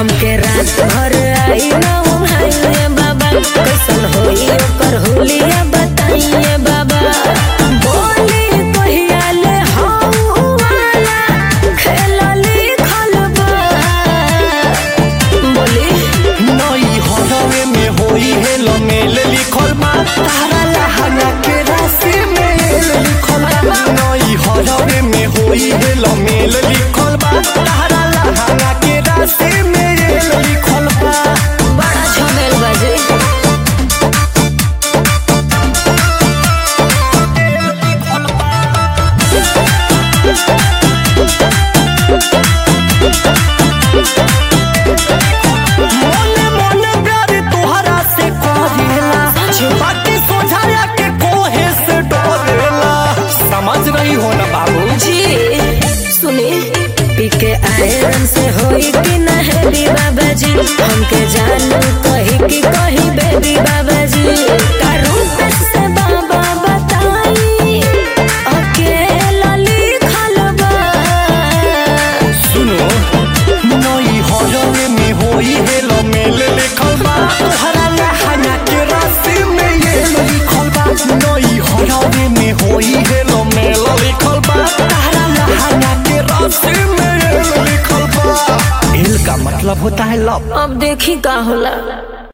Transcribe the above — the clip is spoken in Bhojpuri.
हमके रात भर आई ना उठाइए बाबा, कैसन होई ओकर होलिया बताइए बाबा। बोली कहिया ले हऊ वाला खेलली खलबा, बोली नई हरवे में होई है लमेल लिखल बा, तारा लहंगा के राशि में लिखल बा। नई हरवे में होई है लमेल लिखल बा, तारा लहंगा के राशि में लिखल बा। बड़ा झमेल बाजे मोने मोने प्यार तोहरा से करेला, बाकी सोझाया के कोहे से डरेला। समझ गई हो ना बाबू जी। सुनी पी के आयरन से होई कि नहरी बाबा जी, हमके जानू कही कि कही बेबी बाबा जी। करूं से बाबा बताई अकेला लिखल बा, सुनो नई हरवे में होई है लमेल लिखल बा, तोहरा लहंगा के राशि में ये लिखल बा। नई हरवे में होई है लमेल लिखल बा, तोहरा लहंगा के राशि में ये लिखल बा। इल का मतलब होता है लव। अब देखी का होला।